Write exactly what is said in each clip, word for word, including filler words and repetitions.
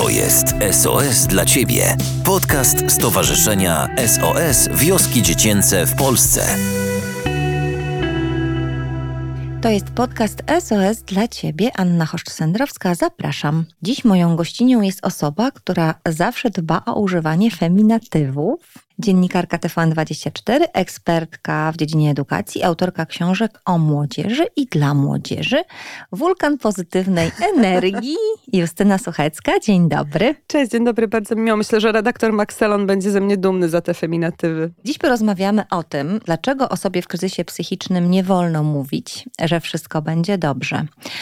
To jest S O S dla Ciebie. Podcast Stowarzyszenia S O S Wioski Dziecięce w Polsce. To jest podcast S O S dla Ciebie. Anna Choszcz-Sendrowska, zapraszam. Dziś moją gościnią jest osoba, która zawsze dba o używanie feminatywów. Dziennikarka T V N dwadzieścia cztery, ekspertka w dziedzinie edukacji, autorka książek o młodzieży i dla młodzieży. Wulkan pozytywnej energii, Justyna Suchecka. Dzień dobry. Cześć, dzień dobry, bardzo mi miło. Myślę, że redaktor Maxelon będzie ze mnie dumny za te feminatywy. Dziś porozmawiamy o tym, dlaczego osobie w kryzysie psychicznym nie wolno mówić, że wszystko będzie dobrze.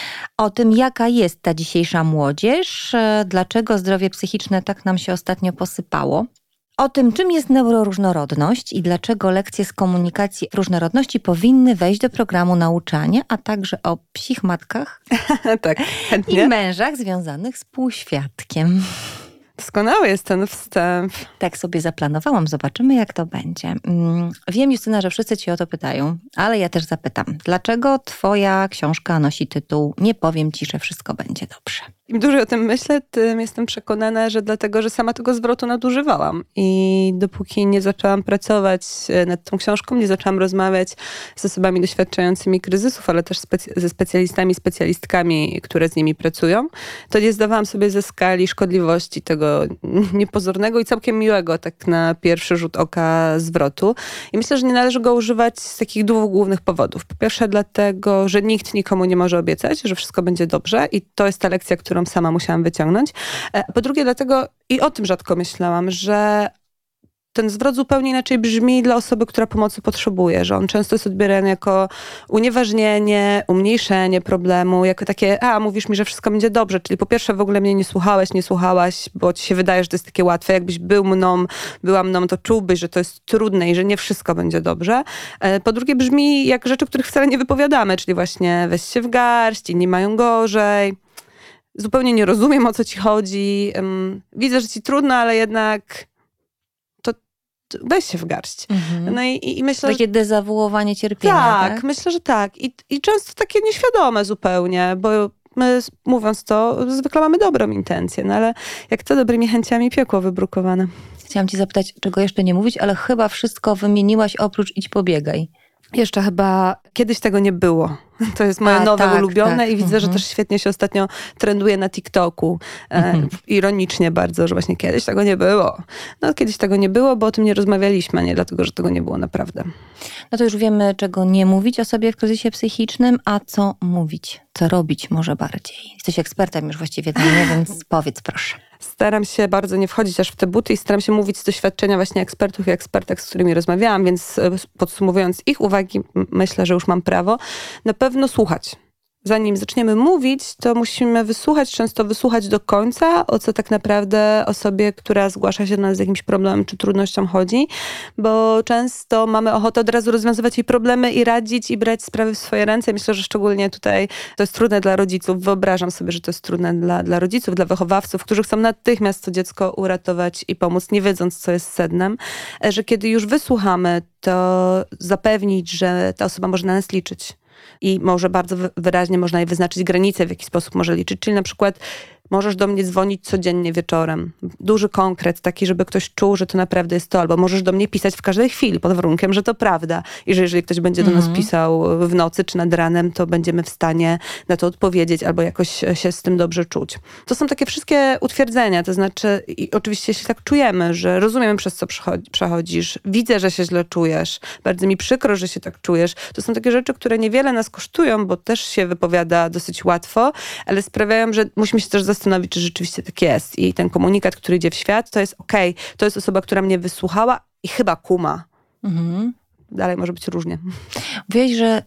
O tym, jaka jest ta dzisiejsza młodzież, dlaczego zdrowie psychiczne tak nam się ostatnio posypało. O tym, czym jest neuroróżnorodność i dlaczego lekcje z komunikacji różnorodności powinny wejść do programu nauczania, a także o psich matkach tak, chętnie. I mężach związanych z półświadkiem. Doskonały jest ten wstęp. Tak sobie zaplanowałam, zobaczymy jak to będzie. Wiem, Justyna, że wszyscy Cię o to pytają, ale ja też zapytam. Dlaczego Twoja książka nosi tytuł Nie powiem Ci, że wszystko będzie dobrze? Im dłużej o tym myślę, tym jestem przekonana, że dlatego, że sama tego zwrotu nadużywałam. I dopóki nie zaczęłam pracować nad tą książką, nie zaczęłam rozmawiać z osobami doświadczającymi kryzysów, ale też specy- ze specjalistami, specjalistkami, które z nimi pracują, to nie zdawałam sobie ze skali szkodliwości tego niepozornego i całkiem miłego, tak na pierwszy rzut oka, zwrotu. I myślę, że nie należy go używać z takich dwóch głównych powodów. Po pierwsze dlatego, że nikt nikomu nie może obiecać, że wszystko będzie dobrze i to jest ta lekcja, którą sama musiałam wyciągnąć. Po drugie dlatego, i o tym rzadko myślałam, że ten zwrot zupełnie inaczej brzmi dla osoby, która pomocy potrzebuje, że on często jest odbierany jako unieważnienie, umniejszenie problemu, jako takie, a mówisz mi, że wszystko będzie dobrze, czyli po pierwsze w ogóle mnie nie słuchałeś, nie słuchałaś, bo ci się wydaje, że to jest takie łatwe. Jakbyś był mną, była mną, to czułbyś, że to jest trudne i że nie wszystko będzie dobrze. Po drugie brzmi jak rzeczy, których wcale nie wypowiadamy, czyli właśnie weź się w garść, inni mają gorzej. Zupełnie nie rozumiem, o co ci chodzi. Widzę, że ci trudno, ale jednak to, to weź się w garść. Mhm. No i, i myślę, Takie dezawuowanie cierpienia, tak, tak? myślę, że tak. I, I często takie nieświadome zupełnie, bo my, mówiąc to, zwykle mamy dobrą intencję, no ale jak to dobrymi chęciami piekło wybrukowane. Chciałam Ci zapytać, czego jeszcze nie mówić, ale chyba wszystko wymieniłaś oprócz idź pobiegaj. Jeszcze chyba kiedyś tego nie było. To jest moje A, nowe tak, ulubione tak. i widzę, Mhm. że że też świetnie się ostatnio trenduje na TikToku. Mhm. E, ironicznie bardzo, że właśnie kiedyś tego nie było. No kiedyś tego nie było, bo o tym nie rozmawialiśmy, a nie dlatego, że tego nie było naprawdę. No to już wiemy, czego nie mówić o sobie w kryzysie psychicznym, a co mówić, co robić może bardziej. Jesteś ekspertem już właściwie dla mnie, więc powiedz proszę. Staram się bardzo nie wchodzić aż w te buty i staram się mówić z doświadczenia właśnie ekspertów i ekspertek, z którymi rozmawiałam, więc podsumowując ich uwagi, myślę, że już mam prawo. Na pewno słuchać. Zanim zaczniemy mówić, to musimy wysłuchać, często wysłuchać do końca, o co tak naprawdę osobie, która zgłasza się do nas z jakimś problemem czy trudnością chodzi, bo często mamy ochotę od razu rozwiązywać jej problemy i radzić i brać sprawy w swoje ręce. Myślę, że szczególnie tutaj to jest trudne dla rodziców. Wyobrażam sobie, że to jest trudne dla, dla rodziców, dla wychowawców, którzy chcą natychmiast to dziecko uratować i pomóc, nie wiedząc, co jest sednem, że kiedy już wysłuchamy, to zapewnić, że ta osoba może na nas liczyć. I może bardzo wyraźnie można jej wyznaczyć granice, w jaki sposób może liczyć. Czyli na przykład możesz do mnie dzwonić codziennie wieczorem. Duży konkret, taki, żeby ktoś czuł, że to naprawdę jest to. Albo możesz do mnie pisać w każdej chwili, pod warunkiem, że to prawda. I że jeżeli ktoś będzie do nas Mhm. pisał w nocy czy nad ranem, to będziemy w stanie na to odpowiedzieć albo jakoś się z tym dobrze czuć. To są takie wszystkie utwierdzenia. To znaczy, i oczywiście jeśli tak czujemy, że rozumiemy, przez co przechodzisz, widzę, że się źle czujesz, bardzo mi przykro, że się tak czujesz. To są takie rzeczy, które niewiele nas kosztują, bo też się wypowiada dosyć łatwo, ale sprawiają, że musimy się też zastanowić, czy rzeczywiście tak jest. I ten komunikat, który idzie w świat, to jest okej, okay, to jest osoba, która mnie wysłuchała i chyba kuma. Mhm. Dalej może być różnie. Mówiłeś, że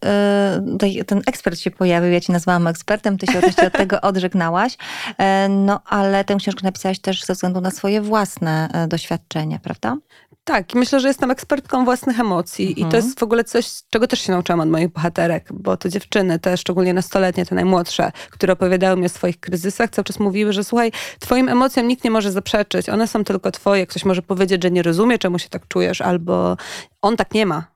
y, ten ekspert się pojawił, ja Cię nazwałam ekspertem, Ty się oczywiście od tego odżegnałaś, y, no ale tę książkę napisałaś też ze względu na swoje własne y, doświadczenia, prawda? Tak, i myślę, że jestem ekspertką własnych emocji mhm. i to jest w ogóle coś, czego też się nauczyłam od moich bohaterek, bo to dziewczyny, te szczególnie nastoletnie, te najmłodsze, które opowiadały mi o swoich kryzysach, cały czas mówiły, że słuchaj, twoim emocjom nikt nie może zaprzeczyć, one są tylko twoje, ktoś może powiedzieć, że nie rozumie, czemu się tak czujesz, albo on tak nie ma.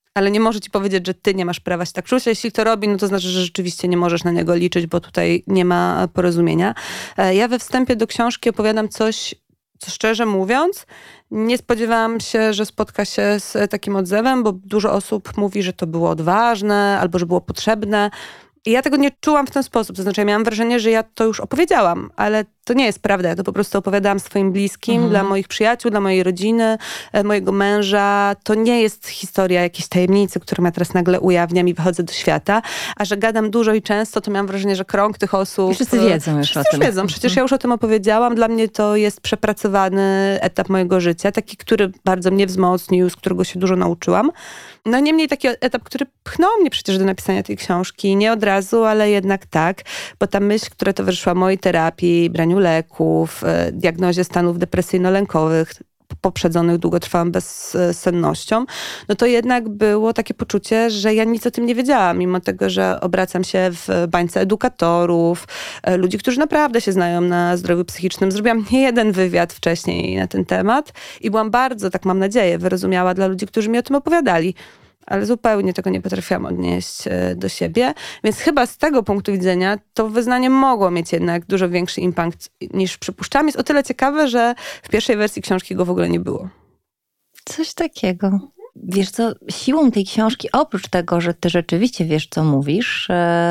ale nie może ci powiedzieć, że ty nie masz prawa się tak czuć. A jeśli to robi, no to znaczy, że rzeczywiście nie możesz na niego liczyć, bo tutaj nie ma porozumienia. Ja we wstępie do książki opowiadam coś, co szczerze mówiąc, nie spodziewałam się, że spotka się z takim odzewem, bo dużo osób mówi, że to było odważne albo że było potrzebne. I ja tego nie czułam w ten sposób. To znaczy, ja miałam wrażenie, że ja to już opowiedziałam, ale to nie jest prawda. Ja to po prostu opowiadałam swoim bliskim, mhm. dla moich przyjaciół, dla mojej rodziny, mojego męża. To nie jest historia jakiejś tajemnicy, którą ja teraz nagle ujawniam i wychodzę do świata. A że gadam dużo i często, to miałam wrażenie, że krąg tych osób... I wszyscy wiedzą już wszyscy o tym. Już wiedzą. Przecież ja już o tym opowiedziałam. Dla mnie to jest przepracowany etap mojego życia. Taki, który bardzo mnie wzmocnił, z którego się dużo nauczyłam. No niemniej taki etap, który pchnął mnie przecież do napisania tej książki. Nie od razu, ale jednak tak. Bo ta myśl, która towarzyszyła mojej terapii, braniu leków, diagnozie stanów depresyjno-lękowych, poprzedzonych długotrwałą bezsennością, no to jednak było takie poczucie, że ja nic o tym nie wiedziałam, mimo tego, że obracam się w bańce edukatorów, ludzi, którzy naprawdę się znają na zdrowiu psychicznym. Zrobiłam nie jeden wywiad wcześniej na ten temat i byłam bardzo, tak mam nadzieję, wyrozumiała dla ludzi, którzy mi o tym opowiadali. Ale zupełnie tego nie potrafiłam odnieść do siebie. Więc chyba z tego punktu widzenia to wyznanie mogło mieć jednak dużo większy impact niż przypuszczam. Jest o tyle ciekawe, że w pierwszej wersji książki go w ogóle nie było. Coś takiego. Wiesz co, siłą tej książki, oprócz tego, że ty rzeczywiście wiesz, co mówisz,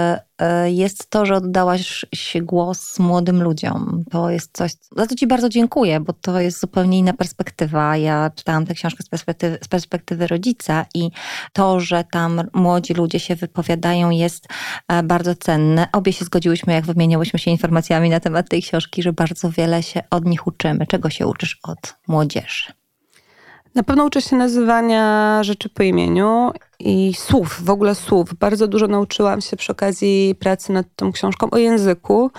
jest to, że oddałaś się głos młodym ludziom. To jest coś, za to ci bardzo dziękuję, bo to jest zupełnie inna perspektywa. Ja czytałam tę książkę z perspektywy, z perspektywy rodzica i to, że tam młodzi ludzie się wypowiadają, jest bardzo cenne. Obie się zgodziłyśmy, jak wymieniałyśmy się informacjami na temat tej książki, że bardzo wiele się od nich uczymy. Czego się uczysz od młodzieży? Na pewno uczę się nazywania rzeczy po imieniu i słów, w ogóle słów. Bardzo dużo nauczyłam się przy okazji pracy nad tą książką o języku,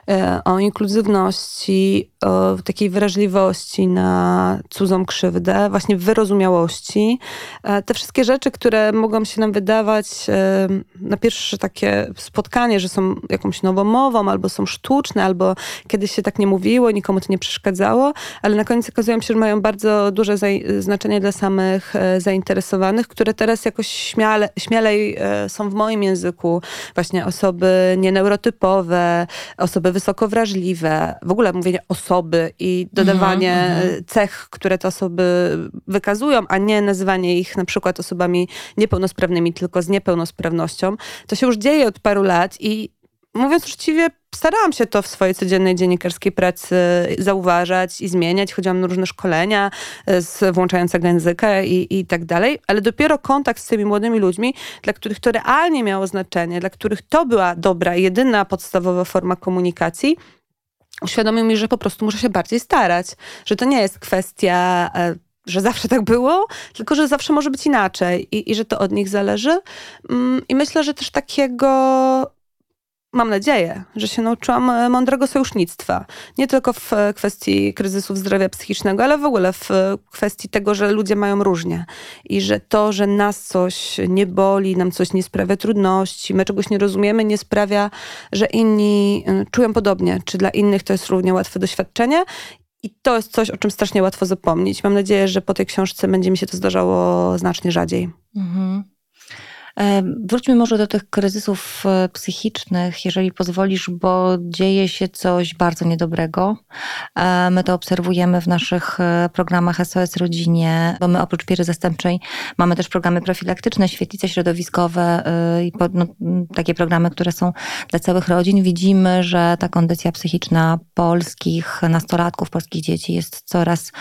o inkluzywności, o takiej wrażliwości na cudzą krzywdę, właśnie wyrozumiałości. Te wszystkie rzeczy, które mogą się nam wydawać na pierwsze takie spotkanie, że są jakąś nową mową, albo są sztuczne, albo kiedyś się tak nie mówiło, nikomu to nie przeszkadzało, ale na koniec okazują się, że mają bardzo duże znaczenie dla samych zainteresowanych, które teraz jakoś śmiale, śmielej są w moim języku. Właśnie osoby nieneurotypowe, osoby wysoko wrażliwe, w ogóle mówienie osoby i dodawanie mm-hmm. cech, które te osoby wykazują, a nie nazywanie ich na przykład osobami niepełnosprawnymi, tylko z niepełnosprawnością. To się już dzieje od paru lat i mówiąc uczciwie, starałam się to w swojej codziennej dziennikarskiej pracy zauważać i zmieniać. Chodziłam na różne szkolenia z włączającego języka i, i tak dalej, ale dopiero kontakt z tymi młodymi ludźmi, dla których to realnie miało znaczenie, dla których to była dobra, jedyna podstawowa forma komunikacji, uświadomił mi, że po prostu muszę się bardziej starać. Że to nie jest kwestia, że zawsze tak było, tylko że zawsze może być inaczej i, i że to od nich zależy. I myślę, że też takiego... Mam nadzieję, że się nauczyłam mądrego sojusznictwa. Nie tylko w kwestii kryzysów zdrowia psychicznego, ale w ogóle w kwestii tego, że ludzie mają różnie. I że to, że nas coś nie boli, nam coś nie sprawia trudności, my czegoś nie rozumiemy, nie sprawia, że inni czują podobnie. Czy dla innych to jest równie łatwe doświadczenie. I to jest coś, o czym strasznie łatwo zapomnieć. Mam nadzieję, że po tej książce będzie mi się to zdarzało znacznie rzadziej. Mhm. Wróćmy może do tych kryzysów psychicznych, jeżeli pozwolisz, bo dzieje się coś bardzo niedobrego. My to obserwujemy w naszych programach S O S Rodzinie, bo my oprócz pieczy zastępczej mamy też programy profilaktyczne, świetlice środowiskowe i no, takie programy, które są dla całych rodzin. Widzimy, że ta kondycja psychiczna polskich nastolatków, polskich dzieci jest coraz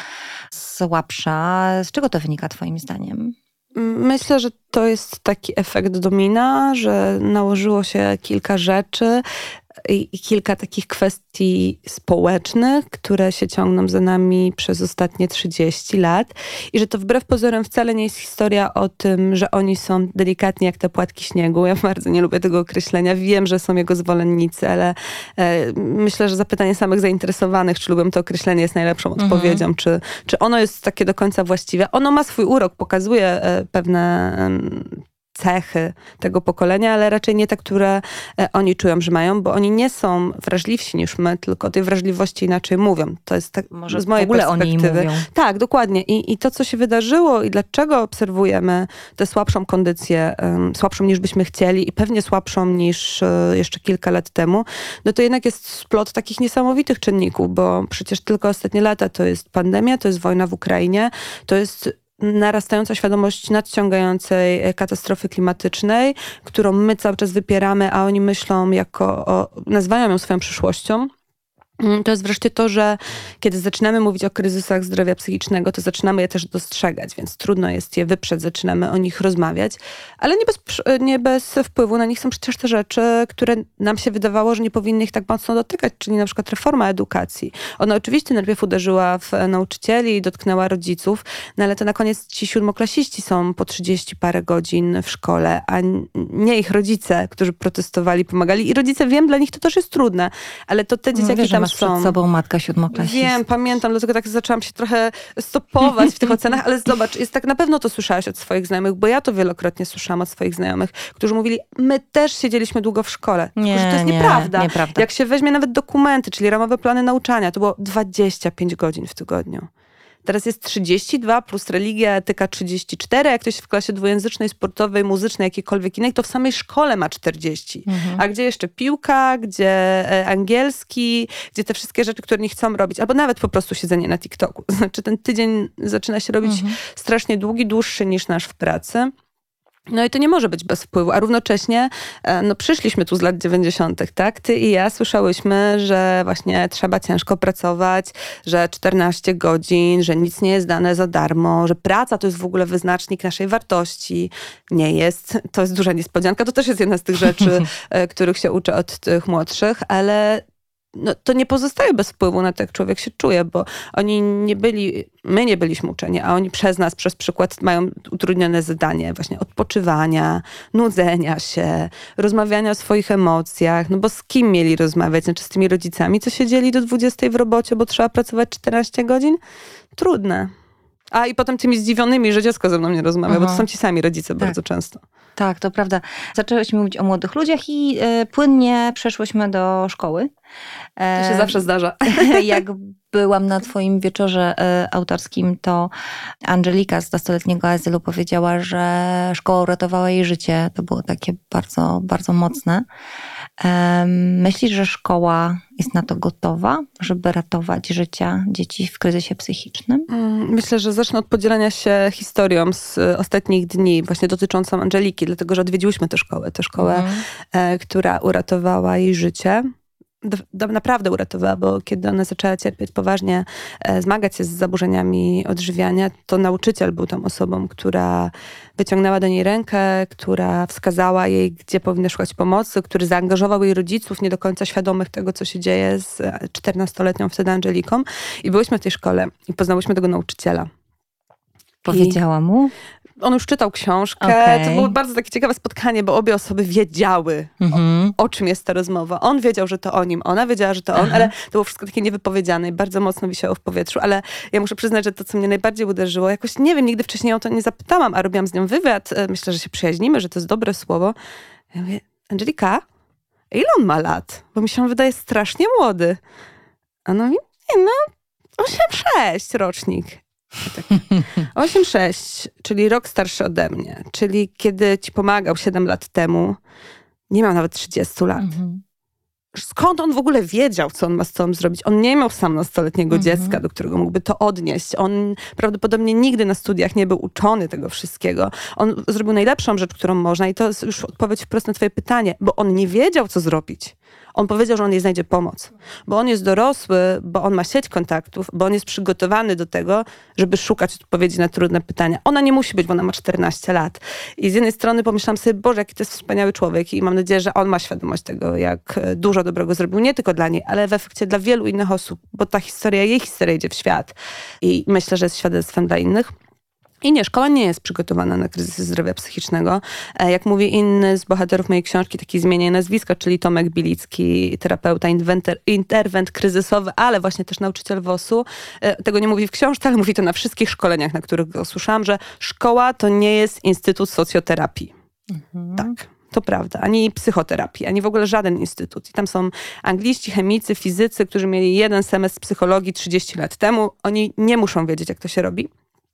słabsza. Z czego to wynika twoim zdaniem? Myślę, że to jest taki efekt domina, że nałożyło się kilka rzeczy i kilka takich kwestii społecznych, które się ciągną za nami przez ostatnie trzydzieści lat i że to wbrew pozorom wcale nie jest historia o tym, że oni są delikatni jak te płatki śniegu. Ja bardzo nie lubię tego określenia. Wiem, że są jego zwolennicy, ale e, myślę, że zapytanie samych zainteresowanych, czy lubią to określenie, jest najlepszą mhm. odpowiedzią. Czy, czy ono jest takie do końca właściwe. Ono ma swój urok, pokazuje e, pewne... E, cechy tego pokolenia, ale raczej nie te, które oni czują, że mają, bo oni nie są wrażliwsi niż my, tylko o tej wrażliwości inaczej mówią. To jest tak Może z mojej w ogóle perspektywy. Oni mówią. Tak, dokładnie. I, I to, co się wydarzyło i dlaczego obserwujemy tę słabszą kondycję, um, słabszą niż byśmy chcieli i pewnie słabszą niż uh, jeszcze kilka lat temu, no to jednak jest splot takich niesamowitych czynników, bo przecież tylko ostatnie lata to jest pandemia, to jest wojna w Ukrainie, to jest narastająca świadomość nadciągającej katastrofy klimatycznej, którą my cały czas wypieramy, a oni myślą jako, o, nazywają ją swoją przyszłością. To jest wreszcie to, że kiedy zaczynamy mówić o kryzysach zdrowia psychicznego, to zaczynamy je też dostrzegać, więc trudno jest je wyprzeć, zaczynamy o nich rozmawiać, ale nie bez, nie bez wpływu na nich są przecież te rzeczy, które nam się wydawało, że nie powinny ich tak mocno dotykać, czyli na przykład reforma edukacji. Ona oczywiście najpierw uderzyła w nauczycieli i dotknęła rodziców, no ale to na koniec ci siódmoklasiści są po trzydzieści parę godzin w szkole, a nie ich rodzice, którzy protestowali, pomagali. I rodzice, wiem, dla nich to też jest trudne, ale to te dzieciaki Wiesz, tam masz przed sobą matka siódmoklasistka. Wiem, pamiętam, dlatego tak zaczęłam się trochę stopować w tych ocenach, ale zobacz, jest tak, na pewno to słyszałaś od swoich znajomych, bo ja to wielokrotnie słyszałam od swoich znajomych, którzy mówili, my też siedzieliśmy długo w szkole. Nie, tylko, że to jest nie, nieprawda. nieprawda. Jak się weźmie nawet dokumenty, czyli ramowe plany nauczania, to było dwadzieścia pięć godzin w tygodniu. Teraz jest trzydzieści dwa plus religia, etyka trzydzieści cztery. Jak ktoś w klasie dwujęzycznej, sportowej, muzycznej, jakiejkolwiek innej, to w samej szkole ma czterdzieści. Mhm. A gdzie jeszcze piłka, gdzie angielski, gdzie te wszystkie rzeczy, które nie chcą robić. Albo nawet po prostu siedzenie na TikToku. Znaczy ten tydzień zaczyna się robić mhm. strasznie długi, dłuższy niż nasz w pracy. No i to nie może być bez wpływu, a równocześnie no przyszliśmy tu z lat dziewięćdziesiątych, tak? Ty i ja słyszałyśmy, że właśnie trzeba ciężko pracować, że czternaście godzin, że nic nie jest dane za darmo, że praca to jest w ogóle wyznacznik naszej wartości. Nie jest. To jest duża niespodzianka. To też jest jedna z tych rzeczy, których się uczę od tych młodszych, ale no, to nie pozostaje bez wpływu na to, jak człowiek się czuje, bo oni nie byli, my nie byliśmy uczeni, a oni przez nas, przez przykład mają utrudnione zadanie właśnie odpoczywania, nudzenia się, rozmawiania o swoich emocjach, no bo z kim mieli rozmawiać? Znaczy z tymi rodzicami, co siedzieli do dwudziestej w robocie, bo trzeba pracować czternaście godzin? Trudne. A i potem tymi zdziwionymi, że dziecko ze mną nie rozmawia, Aha. bo to są ci sami rodzice tak. bardzo często. Tak, to prawda. Zaczęłyśmy mówić o młodych ludziach i y, płynnie przeszłyśmy do szkoły. To się e, zawsze zdarza. Jak byłam na twoim wieczorze y, autorskim, to Angelika z nastoletniego azylu powiedziała, że szkoła uratowała jej życie. To było takie bardzo, bardzo mocne. E, myślisz, że szkoła jest na to gotowa, żeby ratować życia dzieci w kryzysie psychicznym? Myślę, że zacznę od podzielenia się historią z ostatnich dni, właśnie dotyczącą Angeliki, dlatego że odwiedziłyśmy tę szkołę. Tę szkołę, mhm. e, która uratowała jej życie. Do, naprawdę uratowała, bo kiedy ona zaczęła cierpieć poważnie, e, zmagać się z zaburzeniami odżywiania, to nauczyciel był tą osobą, która wyciągnęła do niej rękę, która wskazała jej, gdzie powinna szukać pomocy, który zaangażował jej rodziców, nie do końca świadomych tego, co się dzieje z czternastoletnią wtedy Angeliką. I byłyśmy w tej szkole i poznałyśmy tego nauczyciela. Powiedziała mu? On już czytał książkę. Okay. To było bardzo takie ciekawe spotkanie, bo obie osoby wiedziały, mm-hmm. o, o czym jest ta rozmowa. On wiedział, że to o nim, ona wiedziała, że to on, Aha. ale to było wszystko takie niewypowiedziane i bardzo mocno wisiało w powietrzu. Ale ja muszę przyznać, że to, co mnie najbardziej uderzyło, jakoś nie wiem, nigdy wcześniej o to nie zapytałam, a robiłam z nią wywiad. Myślę, że się przyjaźnimy, że to jest dobre słowo. Ja mówię, Angelika, ile on ma lat? Bo mi się on wydaje strasznie młody. A ona mówi, nie no, osiemdziesiąt sześć rocznik. Tak. osiem sześć, czyli rok starszy ode mnie. Czyli kiedy ci pomagał siedem lat temu, nie miał nawet trzydzieści lat. Mhm. Skąd on w ogóle wiedział, co on ma z sobą zrobić? On nie miał sam nastoletniego mhm. dziecka, do którego mógłby to odnieść. On prawdopodobnie nigdy na studiach nie był uczony tego wszystkiego. On zrobił najlepszą rzecz, którą można i to jest już odpowiedź wprost na twoje pytanie, bo on nie wiedział, co zrobić. On powiedział, że on jej znajdzie pomoc, bo on jest dorosły, bo on ma sieć kontaktów, bo on jest przygotowany do tego, żeby szukać odpowiedzi na trudne pytania. Ona nie musi być, bo ona ma czternaście lat. I z jednej strony pomyślałam sobie, Boże, jaki to jest wspaniały człowiek i mam nadzieję, że on ma świadomość tego, jak dużo dobrego zrobił, nie tylko dla niej, ale w efekcie dla wielu innych osób, bo ta historia, jej historia idzie w świat. I myślę, że jest świadectwem dla innych. I nie, szkoła nie jest przygotowana na kryzys zdrowia psychicznego. Jak mówi inny z bohaterów mojej książki, taki zmienię nazwisko, czyli Tomek Bilicki, terapeuta, inwenter, interwent kryzysowy, ale właśnie też nauczyciel W O S-u. Tego nie mówi w książce, ale mówi to na wszystkich szkoleniach, na których go słyszałam, że szkoła to nie jest instytut socjoterapii. Mhm. Tak. To prawda, ani psychoterapii, ani w ogóle żaden instytut. I tam są angliści, chemicy, fizycy, którzy mieli jeden semestr psychologii trzydzieści lat temu. Oni nie muszą wiedzieć, jak to się robi.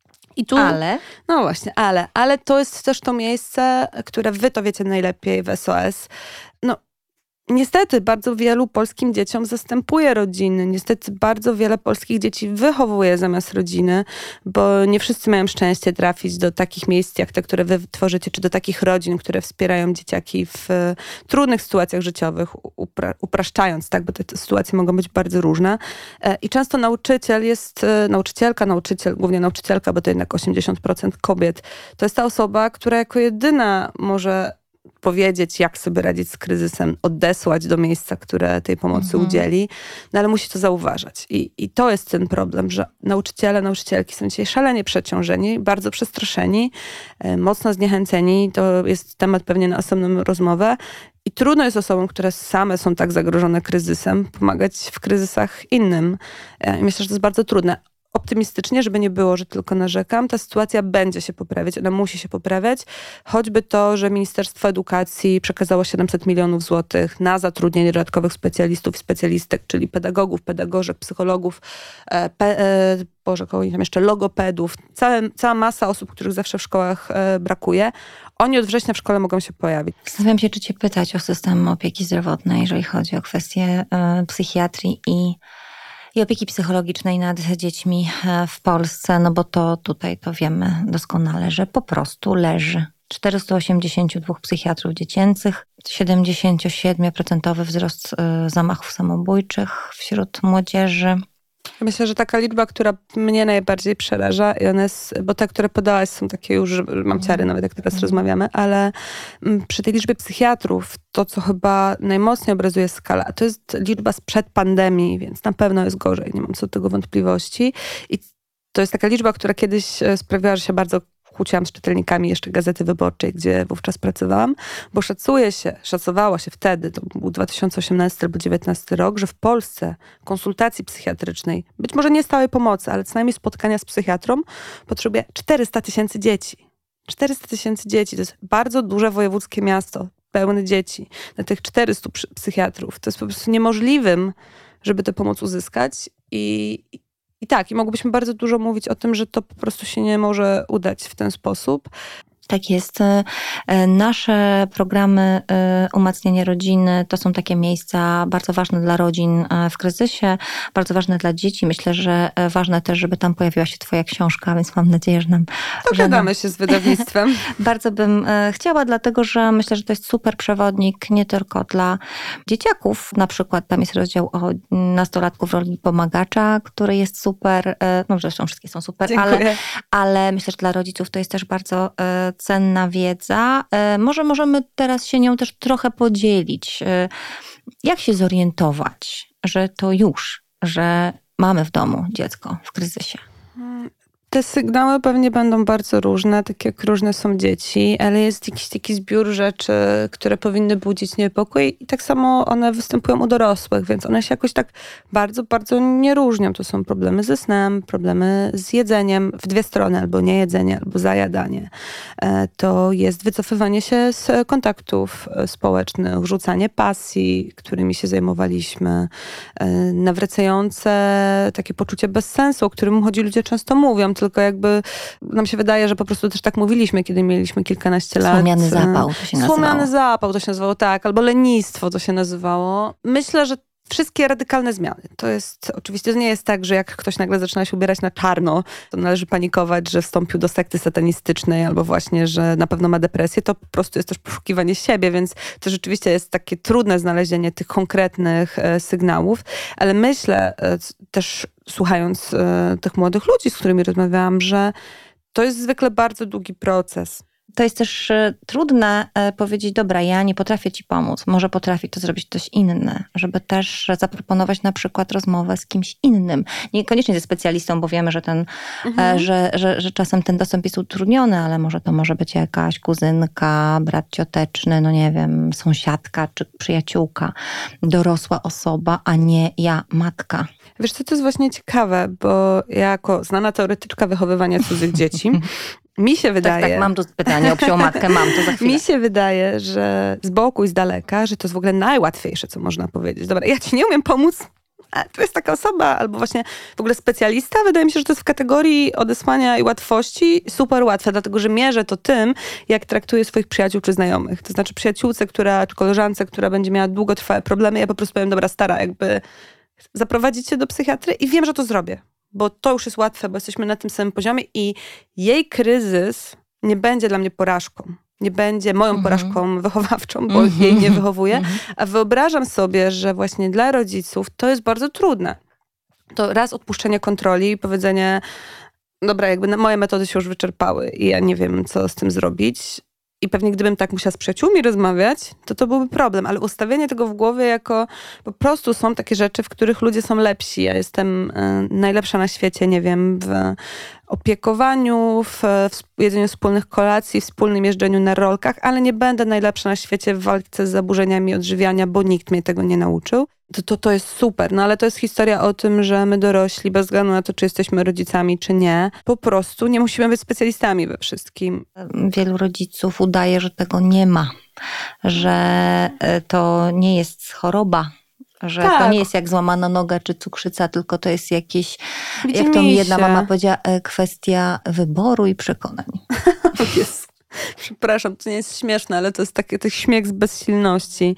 I tu, ale? No właśnie, ale. Ale to jest też to miejsce, które wy to wiecie najlepiej w S O S. No, niestety bardzo wielu polskim dzieciom zastępuje rodziny. Niestety bardzo wiele polskich dzieci wychowuje zamiast rodziny, bo nie wszyscy mają szczęście trafić do takich miejsc jak te, które wy tworzycie, czy do takich rodzin, które wspierają dzieciaki w trudnych sytuacjach życiowych, upra- upraszczając, tak, bo te sytuacje mogą być bardzo różne. I często nauczyciel jest, nauczycielka, nauczyciel, głównie nauczycielka, bo to jednak osiemdziesiąt procent kobiet, to jest ta osoba, która jako jedyna może powiedzieć, jak sobie radzić z kryzysem, odesłać do miejsca, które tej pomocy mhm. udzieli, no ale musi to zauważać. I, I to jest ten problem, że nauczyciele, nauczycielki są dzisiaj szalenie przeciążeni, bardzo przestraszeni, e, mocno zniechęceni. To jest temat pewnie na osobną rozmowę. I trudno jest osobom, które same są tak zagrożone kryzysem, pomagać w kryzysach innym. E, myślę, że to jest bardzo trudne. Optymistycznie, żeby nie było, że tylko narzekam, ta sytuacja będzie się poprawiać, ona musi się poprawiać. Choćby to, że Ministerstwo Edukacji przekazało siedemset milionów złotych na zatrudnienie dodatkowych specjalistów i specjalistek, czyli pedagogów, pedagożek, psychologów, e, pe, e, Boże, koło nich tam jeszcze logopedów, całe, cała masa osób, których zawsze w szkołach e, brakuje. Oni od września w szkole mogą się pojawić. Zastanawiam się, czy cię pytać o system opieki zdrowotnej, jeżeli chodzi o kwestie e, psychiatrii i i opieki psychologicznej nad dziećmi w Polsce, no bo to tutaj to wiemy doskonale, że po prostu leży. czterysta osiemdziesiąt dwa psychiatrów dziecięcych, siedemdziesiąt siedem procent wzrost zamachów samobójczych wśród młodzieży. Myślę, że taka liczba, która mnie najbardziej przeraża, i one jest, bo te, które podałaś, są takie już, że mam ciary nawet jak teraz mm. rozmawiamy, ale przy tej liczbie psychiatrów, to co chyba najmocniej obrazuje skala, to jest liczba sprzed pandemii, więc na pewno jest gorzej, nie mam co do tego wątpliwości. I to jest taka liczba, która kiedyś sprawiała, że się bardzo kłóciłam z czytelnikami jeszcze Gazety Wyborczej, gdzie wówczas pracowałam, bo szacuje się, szacowało się wtedy, to był dwa tysiące osiemnasty albo dziewiętnasty rok, że w Polsce konsultacji psychiatrycznej, być może nie stałej pomocy, ale co najmniej spotkania z psychiatrą, potrzebuje czterysta tysięcy dzieci. czterysta tysięcy dzieci, to jest bardzo duże wojewódzkie miasto, pełne dzieci. Na tych czterystu psychiatrów to jest po prostu niemożliwym, żeby tę pomoc uzyskać i I tak, i mogłybyśmy bardzo dużo mówić o tym, że to po prostu się nie może udać w ten sposób. Tak jest. Nasze programy Umacnianie Rodziny to są takie miejsca bardzo ważne dla rodzin w kryzysie, bardzo ważne dla dzieci. Myślę, że ważne też, żeby tam pojawiła się twoja książka, więc mam nadzieję, że nam... Dogadamy nam... się z wydawnictwem. Bardzo bym chciała, dlatego że myślę, że to jest super przewodnik nie tylko dla dzieciaków. Na przykład tam jest rozdział o nastolatku w roli pomagacza, który jest super. No zresztą wszystkie są super, ale, ale myślę, że dla rodziców to jest też bardzo cenna wiedza. Może możemy teraz się nią też trochę podzielić. Jak się zorientować, że to już, że mamy w domu dziecko w kryzysie? Te sygnały pewnie będą bardzo różne, tak jak różne są dzieci, ale jest jakiś taki zbiór rzeczy, które powinny budzić niepokój i tak samo one występują u dorosłych, więc one się jakoś tak bardzo, bardzo nie różnią. To są problemy ze snem, problemy z jedzeniem w dwie strony, albo niejedzenie, albo zajadanie. To jest wycofywanie się z kontaktów społecznych, rzucanie pasji, którymi się zajmowaliśmy, nawracające takie poczucie bezsensu, o którym młodzi ludzie często mówią, tylko jakby nam się wydaje, że po prostu też tak mówiliśmy, kiedy mieliśmy kilkanaście lat. Słomiany zapał to się nazywało. Słomiany zapał to się nazywało, tak. Albo lenistwo to się nazywało. Myślę, że wszystkie radykalne zmiany. To jest, oczywiście to nie jest tak, że jak ktoś nagle zaczyna się ubierać na czarno, to należy panikować, że wstąpił do sekty satanistycznej albo właśnie, że na pewno ma depresję. To po prostu jest też poszukiwanie siebie, więc to rzeczywiście jest takie trudne znalezienie tych konkretnych e, sygnałów. Ale myślę e, też słuchając e, tych młodych ludzi, z którymi rozmawiałam, że to jest zwykle bardzo długi proces. To jest też trudne powiedzieć, dobra, ja nie potrafię ci pomóc, może potrafi to zrobić ktoś inny, żeby też zaproponować na przykład rozmowę z kimś innym. Niekoniecznie ze specjalistą, bo wiemy, że, ten, mhm. że, że, że czasem ten dostęp jest utrudniony, ale może to może być jakaś kuzynka, brat cioteczny, no nie wiem, sąsiadka czy przyjaciółka, dorosła osoba, a nie ja, matka. Wiesz co, to jest właśnie ciekawe, bo ja jako znana teoretyczka wychowywania cudzych dzieci Mi się wydaje... Tak, tak, mam tu pytanie o psią matkę, mam to za chwilę. Mi się wydaje, że z boku i z daleka, że to jest w ogóle najłatwiejsze, co można powiedzieć. Dobra, ja ci nie umiem pomóc, ale tu jest taka osoba, albo właśnie w ogóle specjalista. Wydaje mi się, że to jest w kategorii odesłania i łatwości super łatwe, dlatego że mierzę to tym, jak traktuję swoich przyjaciół czy znajomych. To znaczy przyjaciółce, która, czy koleżance, która będzie miała długotrwałe problemy, ja po prostu powiem, dobra, stara, jakby zaprowadzić cię do psychiatry i wiem, że to zrobię. Bo to już jest łatwe, bo jesteśmy na tym samym poziomie i jej kryzys nie będzie dla mnie porażką. Nie będzie moją porażką wychowawczą, bo Mhm. jej nie wychowuję. Mhm. A wyobrażam sobie, że właśnie dla rodziców to jest bardzo trudne. To raz odpuszczenie kontroli i powiedzenie, dobra, jakby moje metody się już wyczerpały i ja nie wiem, co z tym zrobić. I pewnie gdybym tak musiała z przyjaciółmi rozmawiać, to to byłby problem. Ale ustawienie tego w głowie jako po prostu są takie rzeczy, w których ludzie są lepsi. Ja jestem y, najlepsza na świecie, nie wiem, w opiekowaniu, w, w jedzeniu wspólnych kolacji, w wspólnym jeżdżeniu na rolkach, ale nie będę najlepsza na świecie w walce z zaburzeniami odżywiania, bo nikt mnie tego nie nauczył. To, to, to jest super, no ale to jest historia o tym, że my dorośli, bez względu na to, czy jesteśmy rodzicami, czy nie, po prostu nie musimy być specjalistami we wszystkim. Wielu rodziców udaje, że tego nie ma, że to nie jest choroba, że Tak. to nie jest jak złamana noga czy cukrzyca, tylko to jest jakieś, Widzimy jak to mi jedna się. mama powiedziała, kwestia wyboru i przekonań. Jest. Przepraszam, to nie jest śmieszne, ale to jest taki, taki śmiech z bezsilności.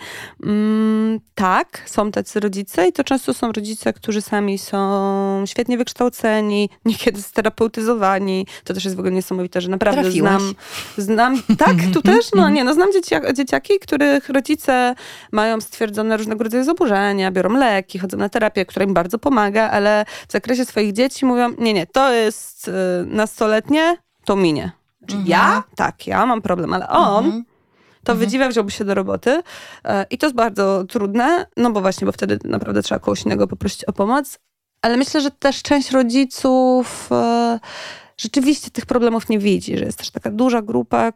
Mm, tak, są tacy rodzice i to często są rodzice, którzy sami są świetnie wykształceni, niekiedy sterapeutyzowani. To też jest w ogóle niesamowite, że naprawdę Trafiłaś. znam... znam tak, tu też? No nie, no znam dzieciaki, dzieciaki, których rodzice mają stwierdzone różnego rodzaju zaburzenia, biorą leki, chodzą na terapię, która im bardzo pomaga, ale w zakresie swoich dzieci mówią, nie, nie, to jest y, nastoletnie, to minie. Znaczy Mhm. ja? Tak, ja mam problem, ale on Mhm. to Mhm. wydziwia, wziąłby się do roboty e, i to jest bardzo trudne, no bo właśnie, bo wtedy naprawdę trzeba kogoś innego poprosić o pomoc, ale myślę, że też część rodziców e, rzeczywiście tych problemów nie widzi, że jest też taka duża grupa,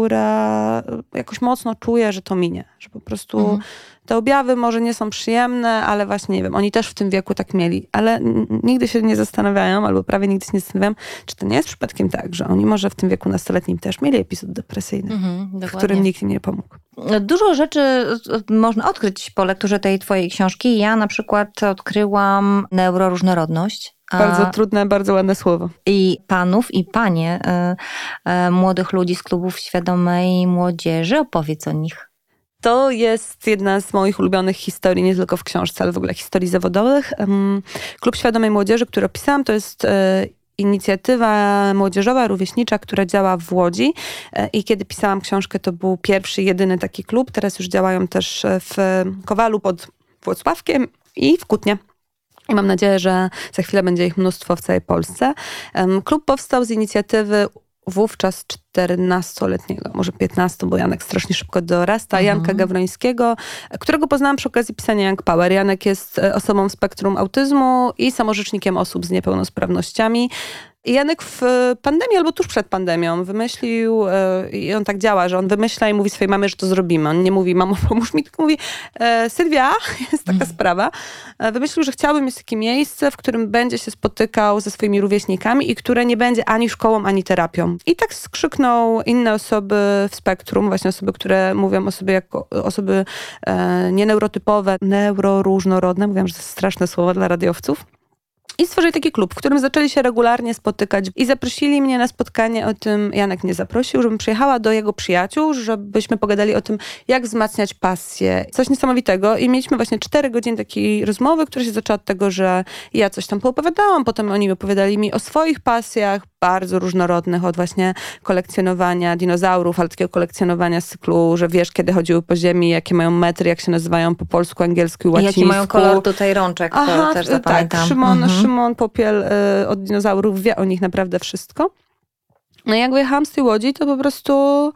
która jakoś mocno czuje, że to minie, że po prostu Mhm. te objawy może nie są przyjemne, ale właśnie, nie wiem, oni też w tym wieku tak mieli, ale n- nigdy się nie zastanawiają, albo prawie nigdy się nie zastanawiają, czy to nie jest przypadkiem tak, że oni może w tym wieku nastoletnim też mieli epizod depresyjny, Mhm, w dokładnie. którym nikt im nie pomógł. Dużo rzeczy można odkryć po lekturze tej twojej książki. Ja na przykład odkryłam neuroróżnorodność. a- Bardzo trudne, bardzo ładne słowo. I panów, i panie, y, y, młodych ludzi z klubów świadomej młodzieży. Opowiedz o nich. To jest jedna z moich ulubionych historii, nie tylko w książce, ale w ogóle historii zawodowych. Um, Klub Świadomej Młodzieży, który opisałam, to jest e, inicjatywa młodzieżowa, rówieśnicza, która działa w Łodzi. E, I kiedy pisałam książkę, to był pierwszy, jedyny taki klub. Teraz już działają też w Kowalu pod Włocławkiem i w Kutnie. I mam nadzieję, że za chwilę będzie ich mnóstwo w całej Polsce. Um, klub powstał z inicjatywy wówczas czternastoletniego, może piętnastu, bo Janek strasznie szybko dorasta, Mhm. Janka Gawrońskiego, którego poznałam przy okazji pisania Young Power. Janek jest e, osobą w spektrum autyzmu i samorzecznikiem osób z niepełnosprawnościami. I Janek w pandemii albo tuż przed pandemią wymyślił, e, i on tak działa, że on wymyśla i mówi swojej mamie, że to zrobimy. On nie mówi, mamo, pomóż mi, tylko mówi, e, Sylwia, jest taka sprawa. E, wymyślił, że chciałby mieć takie miejsce, w którym będzie się spotykał ze swoimi rówieśnikami i które nie będzie ani szkołą, ani terapią. I tak skrzyknął inne osoby w spektrum, właśnie osoby, które mówią o sobie jako osoby e, nieneurotypowe, neuroróżnorodne. Mówiłam, że to jest straszne słowo dla radiowców. I stworzyli taki klub, w którym zaczęli się regularnie spotykać i zaprosili mnie na spotkanie o tym, Janek mnie zaprosił, żebym przyjechała do jego przyjaciół, żebyśmy pogadali o tym, jak wzmacniać pasję. Coś niesamowitego i mieliśmy właśnie cztery godziny takiej rozmowy, która się zaczęła od tego, że ja coś tam poopowiadałam, potem oni opowiadali mi o swoich pasjach, bardzo różnorodnych, od właśnie kolekcjonowania dinozaurów, ale takiego kolekcjonowania z cyklu, że wiesz, kiedy chodziły po ziemi, jakie mają metry, jak się nazywają po polsku, angielsku i I łacińsku. jaki mają kolor tutaj rączek, to Aha, też tak, zapamiętam. Szymon, Mhm. Szymon Popiel y, od dinozaurów wie o nich naprawdę wszystko. No i jak wyjechałam z tej Łodzi, to po prostu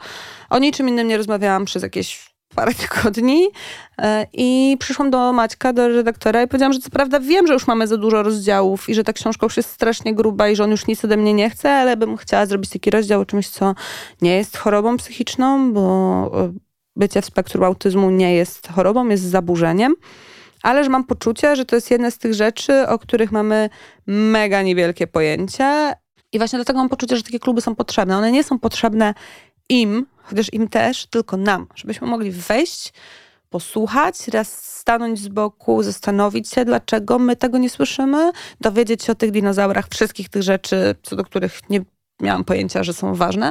o niczym innym nie rozmawiałam przez jakieś parę tygodni y, i przyszłam do Maćka, do redaktora i powiedziałam, że co prawda wiem, że już mamy za dużo rozdziałów i że ta książka już jest strasznie gruba i że on już nic ode mnie nie chce, ale bym chciała zrobić taki rozdział o czymś, co nie jest chorobą psychiczną, bo y, bycie w spektrum autyzmu nie jest chorobą, jest zaburzeniem. Ale że mam poczucie, że to jest jedna z tych rzeczy, o których mamy mega niewielkie pojęcie I właśnie dlatego mam poczucie, że takie kluby są potrzebne. One nie są potrzebne im, chociaż im też, tylko nam. Żebyśmy mogli wejść, posłuchać, raz stanąć z boku, zastanowić się, dlaczego my tego nie słyszymy, dowiedzieć się o tych dinozaurach, wszystkich tych rzeczy, co do których nie miałam pojęcia, że są ważne,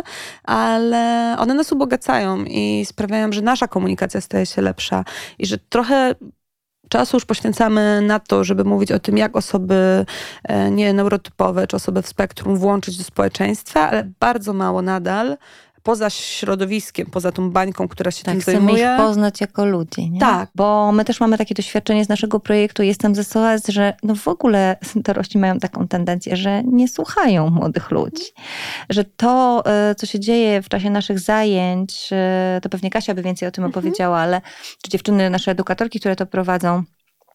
ale one nas ubogacają i sprawiają, że nasza komunikacja staje się lepsza i że trochę czasu już poświęcamy na to, żeby mówić o tym, jak osoby nie neurotypowe czy osoby w spektrum włączyć do społeczeństwa, ale bardzo mało nadal poza środowiskiem, poza tą bańką, która się tak, tym chcemy zajmuje. ich poznać jako ludzi, nie? Tak. Bo my też mamy takie doświadczenie z naszego projektu Jestem z S O S, że no w ogóle dorośli mają taką tendencję, że nie słuchają młodych ludzi. Że to, co się dzieje w czasie naszych zajęć, to pewnie Kasia by więcej o tym mhm. opowiedziała, ale czy dziewczyny, nasze edukatorki, które to prowadzą,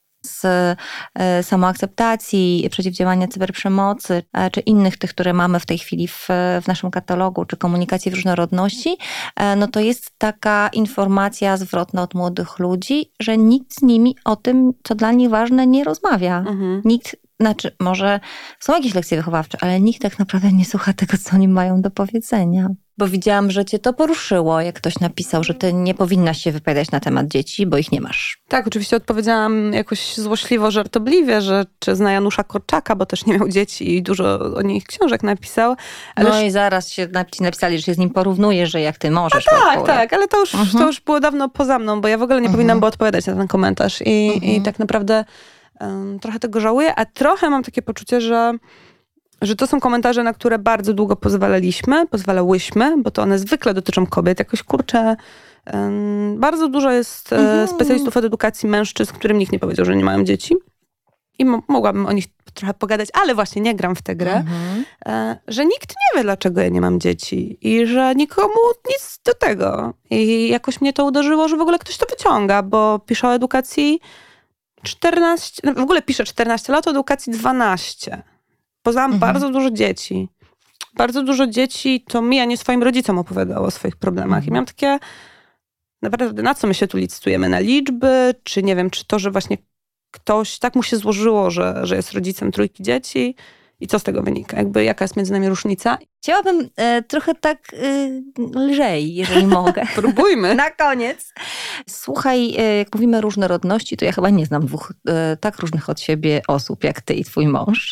z samoakceptacji, przeciwdziałania cyberprzemocy, czy innych tych, które mamy w tej chwili w, w naszym katalogu, czy komunikacji w różnorodności, no to jest taka informacja zwrotna od młodych ludzi, że nikt z nimi o tym, co dla nich ważne, nie rozmawia. Mhm. Nikt, znaczy może są jakieś lekcje wychowawcze, ale nikt tak naprawdę nie słucha tego, co oni mają do powiedzenia. Bo widziałam, że cię to poruszyło, jak ktoś napisał, że ty nie powinnaś się wypowiadać na temat dzieci, bo ich nie masz. Tak, oczywiście odpowiedziałam jakoś złośliwo, żartobliwie, że czy zna Janusza Korczaka, bo też nie miał dzieci i dużo o nich książek napisał. Ale no i zaraz się napisali, że się z nim porównujesz, że jak ty możesz. A tak, tak, ale to już, mhm. to już było dawno poza mną, bo ja w ogóle nie mhm. powinnam była odpowiadać na ten komentarz. I, mhm. i tak naprawdę um, trochę tego żałuję, a trochę mam takie poczucie, że że to są komentarze, na które bardzo długo pozwalaliśmy, pozwalałyśmy, bo to one zwykle dotyczą kobiet. Jakoś kurczę, um, bardzo dużo jest mhm. specjalistów od edukacji mężczyzn, którym nikt nie powiedział, że nie mają dzieci. I m- mogłabym o nich trochę pogadać, ale właśnie nie gram w tę grę, mhm. e, że nikt nie wie, dlaczego ja nie mam dzieci i że nikomu nic do tego. I jakoś mnie to uderzyło, że w ogóle ktoś to wyciąga, bo pisze o edukacji czternaście, no w ogóle pisze czternaście lat, o edukacji dwanaście. Poznałam mhm. bardzo dużo dzieci. Bardzo dużo dzieci to mi, a nie swoim rodzicom opowiadało o swoich problemach. Mhm. I miałam takie, naprawdę, na co my się tu licytujemy? Na liczby? Czy nie wiem, czy to, że właśnie ktoś, tak mu się złożyło, że, że jest rodzicem trójki dzieci i co z tego wynika? Jakby jaka jest między nami różnica? Chciałabym e, trochę tak e, lżej, jeżeli mogę. Próbujmy. Na koniec. Słuchaj, e, jak mówimy różnorodności, to ja chyba nie znam dwóch e, tak różnych od siebie osób, jak ty i twój mąż.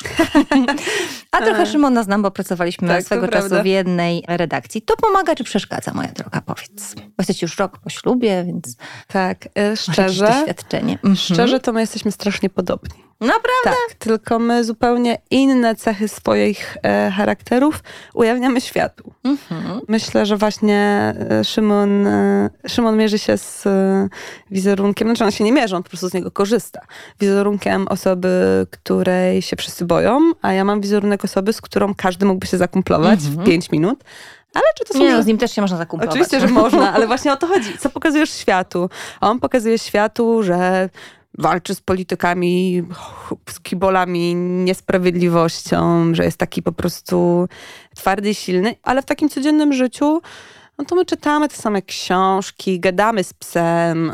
A trochę Szymona znam, bo pracowaliśmy tak, swego czasu prawda. w jednej redakcji. To pomaga czy przeszkadza, moja droga, powiedz? Bo jesteś już rok po ślubie, więc tak, e, szczerze, doświadczenie. Mhm. Szczerze to my jesteśmy strasznie podobni. Naprawdę? Tak, tylko my zupełnie inne cechy swoich e, charakterów ujawniamy światu. Mhm. Myślę, że właśnie Szymon, e, Szymon mierzy się z e, wizerunkiem, znaczy on się nie mierzy, on po prostu z niego korzysta. Wizerunkiem osoby, której się wszyscy boją, a ja mam wizerunek osoby, z którą każdy mógłby się zakumplować mhm. w pięć minut. Ale czy to są... Nie, no, z nim też się można zakumplować. Oczywiście, że można, ale właśnie o to chodzi. Co pokazujesz światu? A on pokazuje światu, że walczy z politykami, z kibolami, niesprawiedliwością, że jest taki po prostu twardy i silny, ale w takim codziennym życiu, no to my czytamy te same książki, gadamy z psem,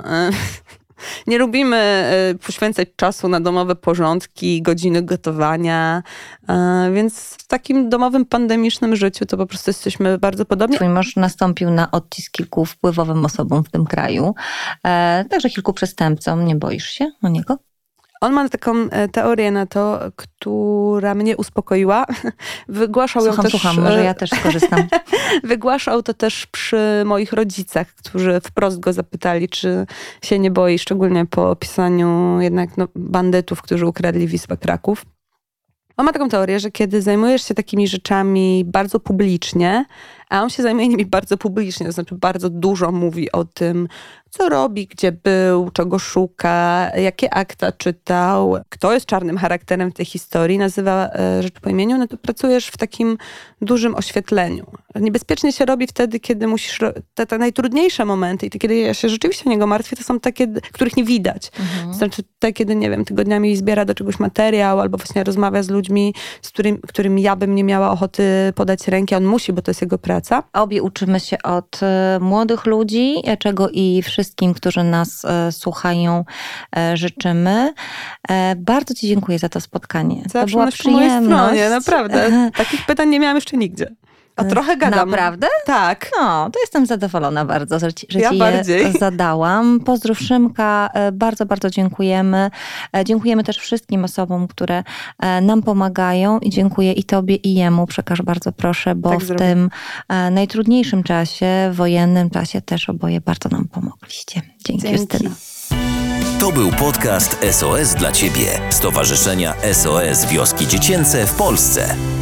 nie lubimy poświęcać czasu na domowe porządki, godziny gotowania, więc w takim domowym, pandemicznym życiu to po prostu jesteśmy bardzo podobni. Twój mąż nastąpił na odcisk kilku wpływowym osobom w tym kraju, także kilku przestępcom. Nie boisz się o niego? On ma taką teorię na to, która mnie uspokoiła. Wygłaszał słucham, ją też... Słucham, może ja też skorzystam. Wygłaszał to też przy moich rodzicach, którzy wprost go zapytali, czy się nie boi, szczególnie po opisaniu jednak no, bandytów, którzy ukradli Wisłę Kraków. On ma taką teorię, że kiedy zajmujesz się takimi rzeczami bardzo publicznie, a on się zajmuje nimi bardzo publicznie, to znaczy bardzo dużo mówi o tym, co robi, gdzie był, czego szuka, jakie akta czytał, kto jest czarnym charakterem w tej historii, nazywa e, rzecz po imieniu, no to pracujesz w takim dużym oświetleniu. Niebezpiecznie się robi wtedy, kiedy musisz, te, te najtrudniejsze momenty i te, kiedy ja się rzeczywiście o niego martwię, to są takie, których nie widać. Mhm. To znaczy te, kiedy, nie wiem, tygodniami zbiera do czegoś materiał, albo właśnie rozmawia z ludźmi, z którym, którym ja bym nie miała ochoty podać ręki, on musi, bo to jest jego praca. praca. Obie uczymy się od e, młodych ludzi, e, czego i wszystkim, którzy nas e, słuchają, e, życzymy. E, bardzo Ci dziękuję za to spotkanie. Zawsze to była po mojej przyjemność. stronie, naprawdę. Takich pytań nie miałam jeszcze nigdzie. A trochę gadam. Naprawdę? Tak. No, to jestem zadowolona bardzo, że ci, że Ja ci bardziej. je zadałam. Pozdrów Szymka, bardzo, bardzo dziękujemy. Dziękujemy też wszystkim osobom, które nam pomagają i dziękuję i Tobie, i jemu. Przekaż bardzo proszę, bo Tak w zrobię. tym najtrudniejszym czasie, wojennym czasie też oboje bardzo nam pomogliście. Dzięki, Dzięki. Justyna. To był podcast S O S dla Ciebie, Stowarzyszenia S O S Wioski Dziecięce w Polsce.